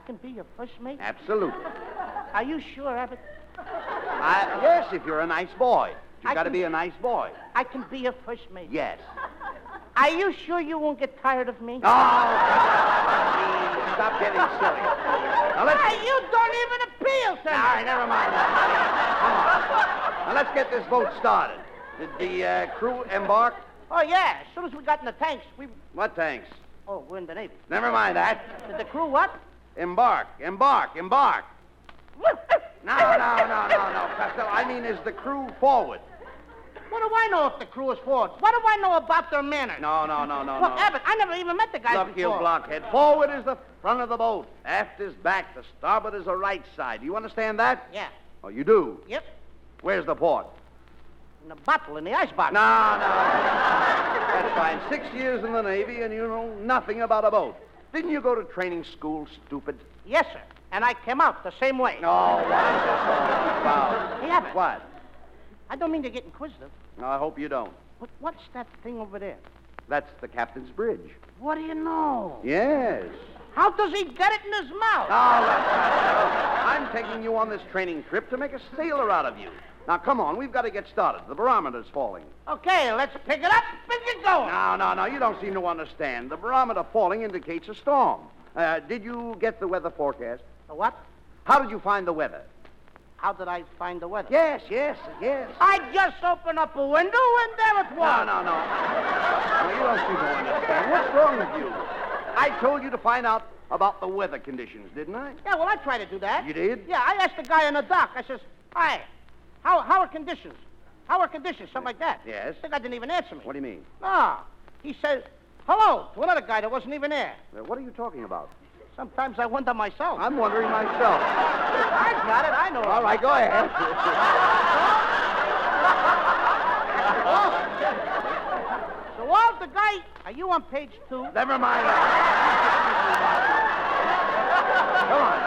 can be your first mate? Absolutely. Are you sure, Abbott? Yes, if you're a nice boy. You've got to be a nice boy. I can be your first mate? Yes. Are you sure you won't get tired of me? Oh, stop getting silly. Now let's... You don't even appeal to me. All right, never mind that. Come on. Now let's get this boat started. Did the crew embark? Oh, yeah. As soon as we got in the tanks, we... What tanks? Oh, we're in the Navy. Never mind that. Did the crew what? Embark. No, Costello. I mean, is the crew forward? What do I know if the crew is forward? What do I know about their manners? No. Look, Abbott, I never even met the guys Look, you before. blockhead. Forward is the front of the boat. Aft is back. The starboard is the right side. Do you understand that? Yeah. Oh, you do? Yep. Where's the port? In the bottle, in the icebox. No. That's fine. 6 years in the Navy, and you know nothing about a boat. Didn't you go to training school, stupid? Yes, sir. And I came out the same way. No, wow. Hey, Abbott. What? I don't mean to get inquisitive. No, I hope you don't. But what's that thing over there? That's the captain's bridge. What do you know? Yes. How does he get it in his mouth? Oh, I'm taking you on this training trip to make a sailor out of you. Now, come on. We've got to get started. The barometer's falling. Okay, let's pick it up and get going. No. You don't seem to understand. The barometer falling indicates a storm. Did you get the weather forecast? The what? How did you find the weather? How did I find the weather? Yes. I just opened up a window and there it was. No. No, you don't seem to understand. What's wrong with you? I told you to find out about the weather conditions, didn't I? Yeah, well, I tried to do that. You did? Yeah, I asked the guy on the dock. I says, hi, how are conditions? How are conditions? Something like that. Yes. The guy didn't even answer me. What do you mean? No. He said, hello, to another guy that wasn't even there. What are you talking about? Sometimes I wonder myself. I'm wondering myself. I got it. I know. All right, go ahead. So, Walt, the guy, are you on page 2? Never mind that. Come on.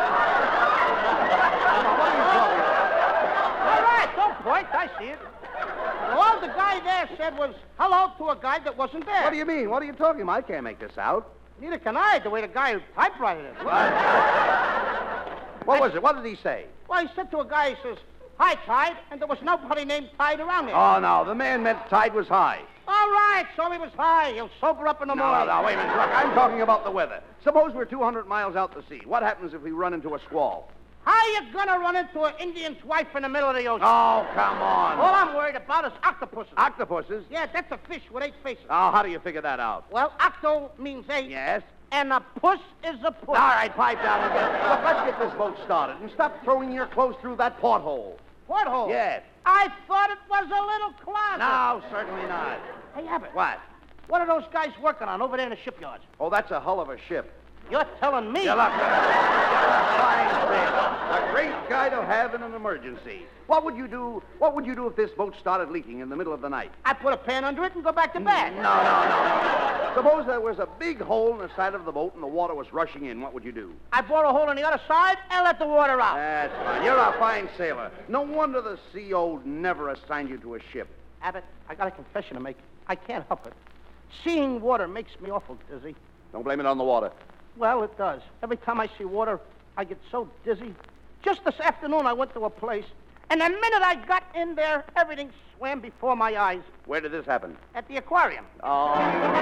What are you talking about? All right, don't point. I see it. So all the guy there said was hello to a guy that wasn't there. What do you mean? What are you talking about? I can't make this out. Neither can I, the way the guy who typewriter it. What was it? What did he say? Well, he said to a guy, he says, hi, Tide, and there was nobody named Tide around there. Oh, no. The man meant tide was high. All right, so he was high. He'll sober up in the morning. No, wait a minute. Look, I'm talking about the weather. Suppose we're 200 miles out to sea. What happens if we run into a squall? How you gonna run into an Indian's wife in the middle of the ocean? Oh, come on. All I'm worried about is octopuses. Octopuses? Yeah, that's a fish with 8 faces. Oh, how do you figure that out? Well, octo means 8. Yes? And a puss is a puss. All right, pipe down again. Look, let's get this boat started and stop throwing your clothes through that porthole. Porthole? Yes. I thought it was a little closet. No, certainly not. Hey, Abbott. What? What are those guys working on over there in the shipyards? Oh, that's a hull of a ship. You're telling me. You're a fine sailor. A great guy to have in an emergency. What would you do if this boat started leaking in the middle of the night? I'd put a pan under it and go back to bed. No. Suppose there was a big hole in the side of the boat and the water was rushing in. What would you do? I'd bore a hole in the other side and let the water out. That's fine. You're a fine sailor. No wonder the CO never assigned you to a ship. Abbott, I got a confession to make. I can't help it. Seeing water makes me awful dizzy. Don't blame it on the water. Well, it does. Every time I see water, I get so dizzy. Just this afternoon, I went to a place, and the minute I got in there, everything swam before my eyes. Where did this happen? At the aquarium. Oh.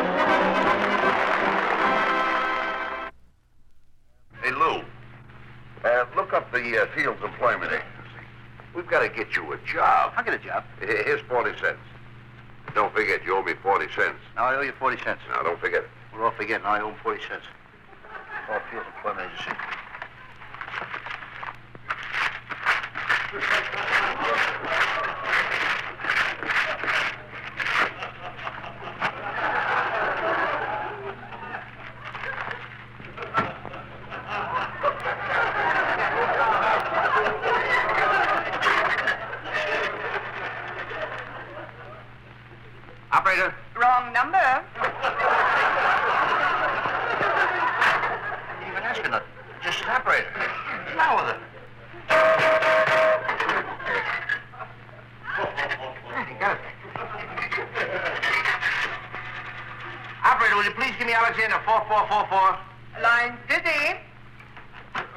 Hey, Lou, look up the Fields Employment Agency. We've got to get you a job. I'll get a job. Here's 40 cents. Don't forget, you owe me 40 cents. Now, I owe you 40 cents. Now, don't forget it. We're all forgetting. I owe him 40 cents. All Fields Employment Agency. Operator. Wrong number. Didn't even ask her nothing. Just an operator. What's wrong with her? He got it. Operator, will you please give me Alexander 4444? Line busy.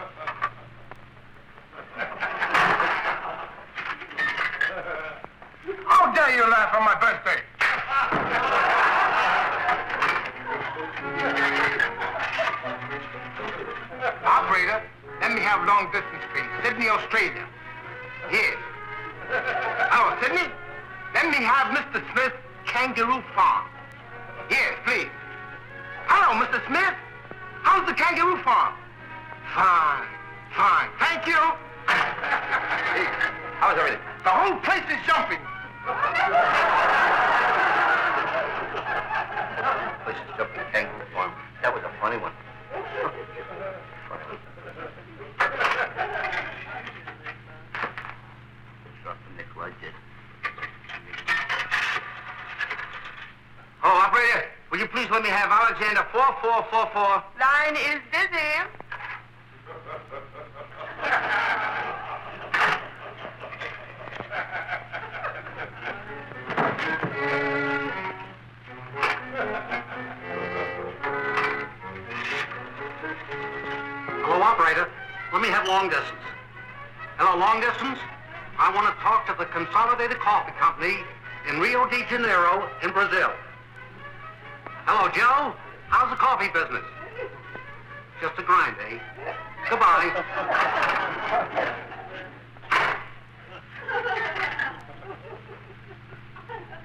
long distance, please. Sydney, Australia. Yes. Hello, Sydney. Let me have Mr. Smith, Kangaroo Farm. Yes, please. Hello, Mr. Smith. How's the Kangaroo Farm? Fine, fine. Thank you. Hey, how's everything? The whole place is jumping. Place is jumping, Kangaroo Farm. That was a funny one. Drop the nickel, I did. Oh, operator, will you please let me have Alexander 4444? Line is busy. Hello, operator. Let me have long distance. Hello, long distance. I want to talk to the Consolidated Coffee Company in Rio de Janeiro in Brazil. Hello, Joe. How's the coffee business? Just a grind, eh? Goodbye.